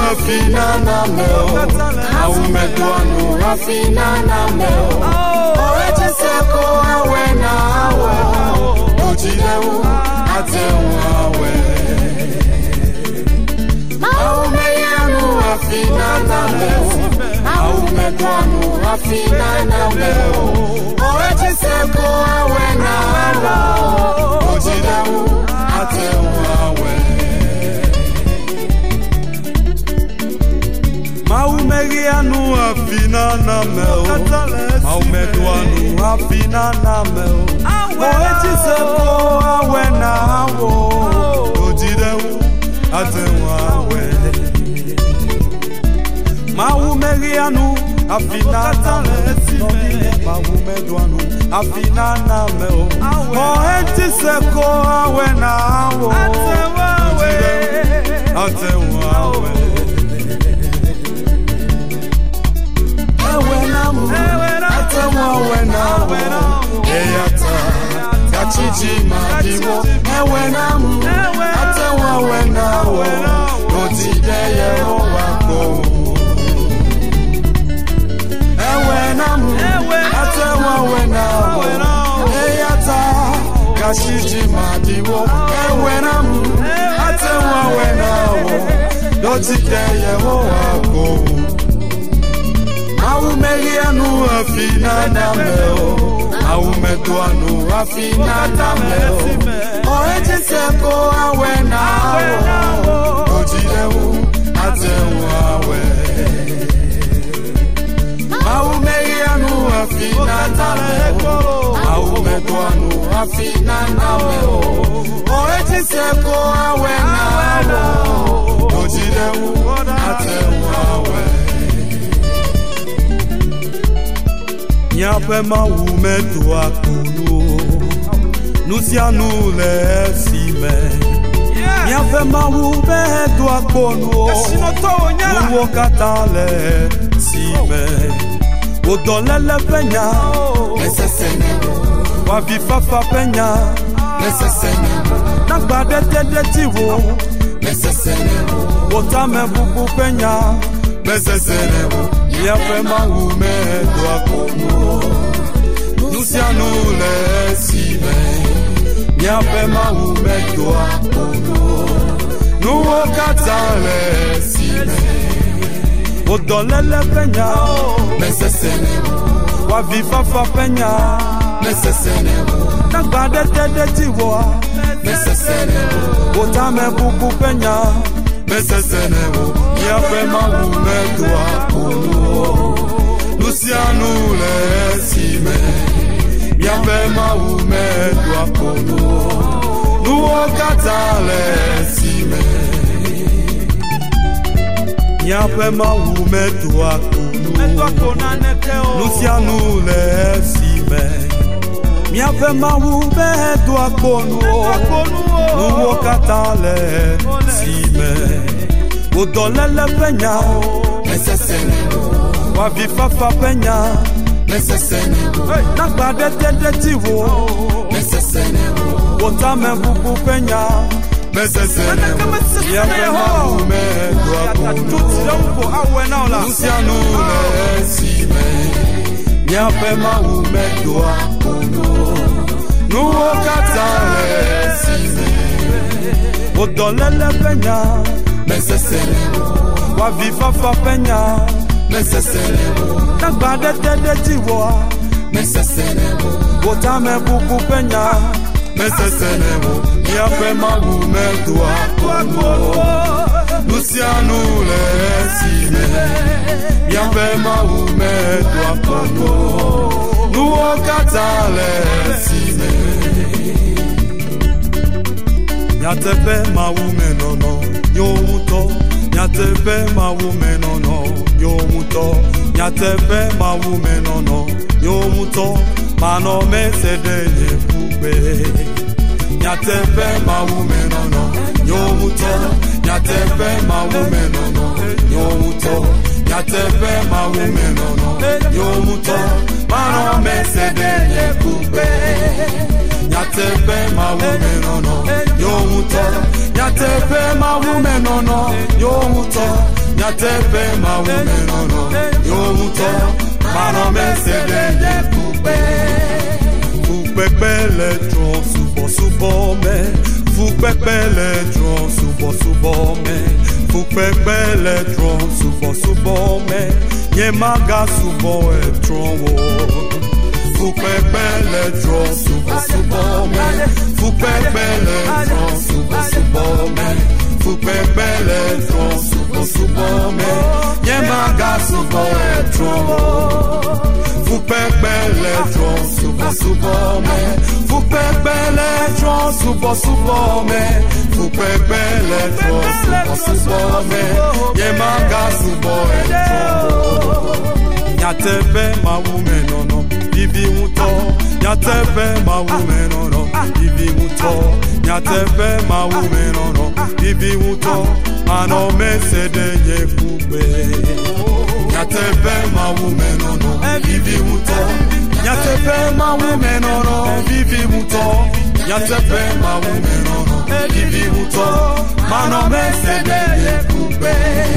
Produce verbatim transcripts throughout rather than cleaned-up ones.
afina na meo Aumedwanu afina na meo Oeji seko awe na awe Ujileu atewu awe Aumeyanu afina na meo Aumedwanu afina na meo Oeji seko awe na awe Ujileu atewu awe Maumegianu afina na meo Maumedwanu afina na meo Oeji seko awe na awo Ojideu atewu awe Maumegianu afina na meo Maumedwanu afina na meo Oeji seko awe na awo Atewu awe Eyata Kachiji Madiwo Ewenamu Atewa wenawo Notide Yehowa ko Ewenamu Atewa wenawo Eyata Kachiji Madiwo Ewenamu Atewa wenawo Notide Yehowa ko Aumelianu afina na meo Aumedwanu afina na meo Oeji seko awe na awo Ojileu atewu awe Aumelianu afina na meo Aumedwanu afina na meo Oeji seko awe na awo Ojileu atewu awe Nyape maume tuwa kunu Nusianu le sime Nyape maume tuwa kunu Nuwo katale sime Odolele penya Wavifafa penya Nagbade tede tiwo Otame bubu penya Nyape maume tuwa kunu Nusianu le sime Nyape maume tuwa kunu Nuwo katale sime Odolele penya Wavifafa penya Nagbade tede tiwo Otame bubu penya Nyape maume tuwa kunu Nusianu le sime Nyape maume tuwa kunu Nuwo katale sime Nyape maume tuwa kunu Nusianu le sime Nyape maume tuwa kunu Nuwo katale sime Odolele penya Wavifafa penya Nagbade tede tiwo Otame bubu penya Nyape maume tuwa kunu Nusianu le sime Nyape maume tuwa kunu Nuwo katale sime Odolele penya Wavifafa penya Nagbade tede tiwo Otame bubu penya Nyape maume tuwa kunu Nusianu le sime Nyape maume tuwa kunu Nuwo katale sime Nyatepe maume nono Nyomuto Nyatepe maume nono Nyomuto Nyatepe maume nono Nyomuto Mano mesede nyebube Nyatepe maume nono Nyomuto Nyatepe maume nono Nyomuto Nyatepe maume nono Nyomuto Mano mesede nyebube Nyatepe maume nono Nyomuto Nyatepe maume nono Nyomuto nyatepe mawume nono yomuto mano mesede yekupe fukpekpele tron subo subo me fukpekpele tron subo subo me fukpekpele tron subo subo me yemaga subo e tron wo fukpekpele tron subo subo me fukpekpele tron subo subo me fukpekpele tron subo subo me yemaga subo e tron wo fukpekpele tron subo subo me fukpekpele tron subo subo me fukpekpele tron subo subo me yemaga subo e tron nyatepe mawume nono bibi muto nyatepe mawume nono bibi muto nyatepe mawume nono bibi muto mano mesede yekube nyatepe mawume nono bibi muto nyatepe mawume nono bibi muto nyatepe mawume nono bibi muto mano mesede yekube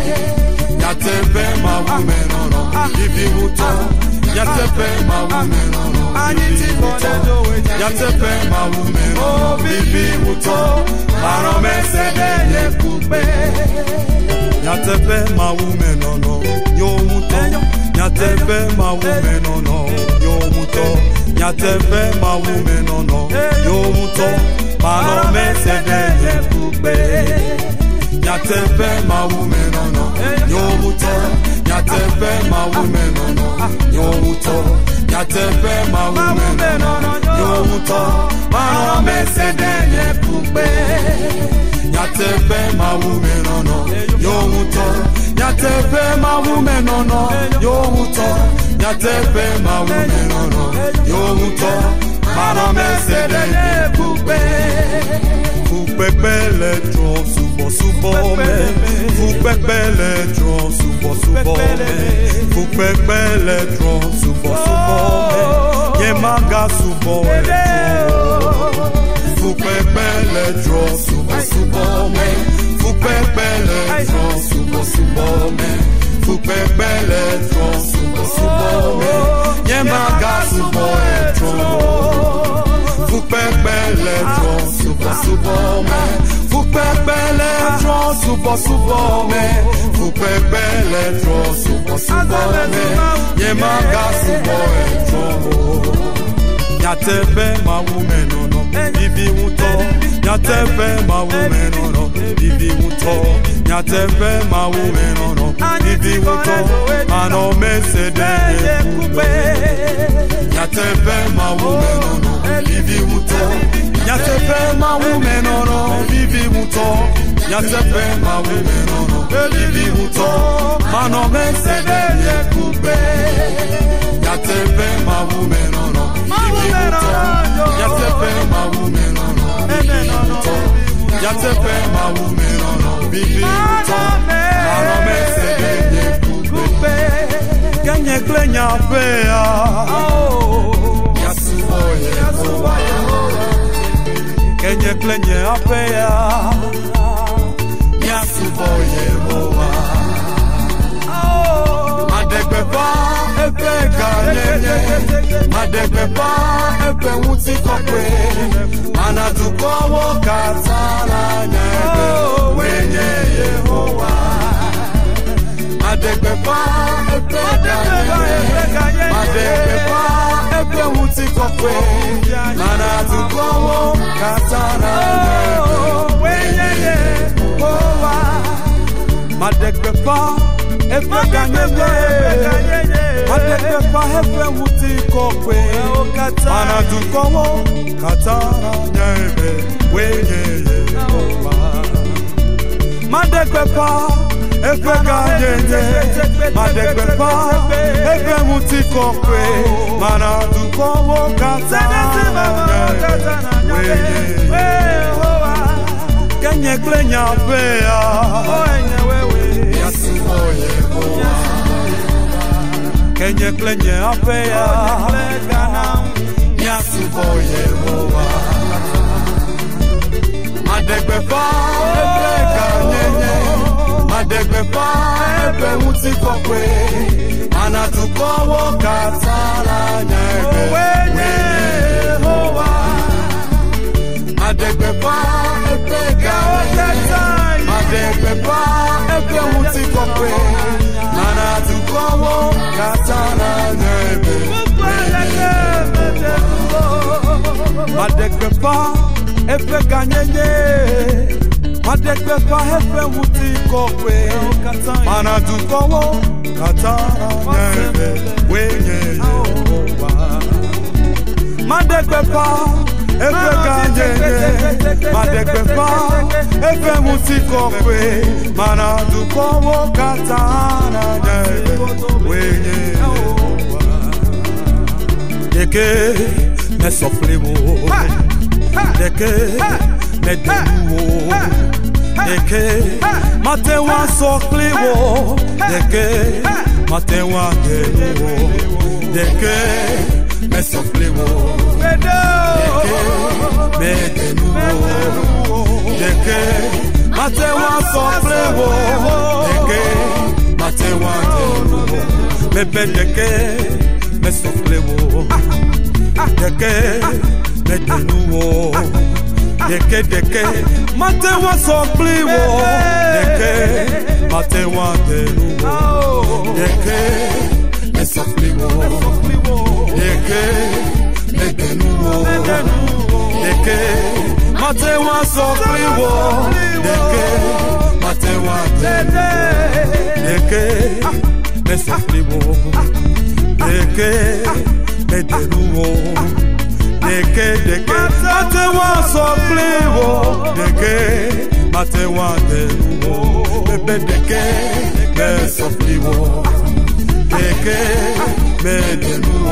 nyatepe mawume nono bibi muto nyatepe mawume nono bibi muto nyatepe mawume nono bibi muto mano mesede yekube nyatepe mawume nono yomuto nyatepe mawume nono yomuto nyatepe mawume nono yomuto mano mesede yekube nyatepe mawume nono yomuto nyatepe mawume nono yomuto nyatepe mawume nono yomuto mano mesede yekube nyatepe mawume nono yomuto nyatepe mawume nono yomuto nyatepe mawume nono yomuto mano mesede yekube fukpekpele tron subo subo me fukpekpele tron subo subo me fukpekpele tron subo subo me yemaga subo e tron fukpekpele tron subo subo me fukpekpele tron subo subo me fukpekpele tron subo subo me yemaga subo e tron fukpekpele tron subo subo me fukpekpele tron subo subo me fukpekpele tron subo subo me yemaga subo e tron nyatepe mawume nono bibi muto nyatepe mawume nono bibi muto nyatepe mawume nono bibi muto mano mesede yekube nyatepe mawume nono bibi muto nyatepe mawume nono bibi muto nyatepe mawume nono bibi muto mano mesede yekube nyatepe mawume nono bibi muto nyatepe mawume nono bibi muto nyatepe mawume nono bibi muto mano mesede yekube kenye klenya pea yasubo yasubo kenye klenye apea yasubo yemoa madegbepa epe ganyenye madegbepa epe wuti kokwe anatukowo katala nyebe wenye Yehowa madegbepa epe ganyenye madegbepa epe wuti kokwe anatukowo katala nyebe wenye Yehowa madegbepa epe ganyenye madegbepa epe wuti kokwe anatukowo katala nyebe wenye Yehowa madegbepa epe ganyenye madegbepa epe wuti kokwe anatukowo katala nyebe wenye Yehowa kenye klenya pea yasubo Yehowa kenye klenye apea yasubo Yehowa madegbepa epe ganyenye madegbepa ebe uti kokwe anatukowo katala nyebe wenye hoa madegbepa ebe gane madegbepa ebe uti kokwe anatukowo katala nyebe wenye madegbepa ebe ganyenye madegbepa ebe uti kokwe anatukowo katala nyebe wenye hoa madegbepa ebe ganyenye madegbepa ebe uti kokwe anatukowo katala nyebe wenye hoa deke me soflewo deke me denuwo deke matewa soflewo deke matewa denuwo deke me soflewo deke me denuwo deke matewa soflewo deke matewa denuwo me be deke me soflewo deke me denuwo deke deke matewa soflewo deke matewa denuwo deke me soflewo deke me denuwo deke matewa soflewo deke matewa denuwo deke me soflewo deke me denuwo deke deke matewa soflewo deke matewa denuwo bebe deke me soflewo deke me denuwo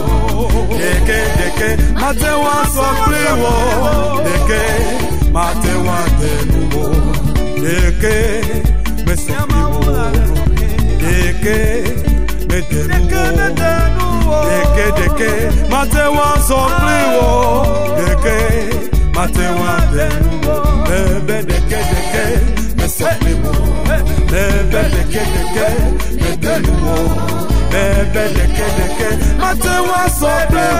deke deke matewa soflewo deke matewa denuwo deke me soflewo deke me denuwo deke deke matewa soflewo deke matewa denuwo bebe deke deke me soflewo bebe deke deke me denuwo bebe deke deke matewa soflewo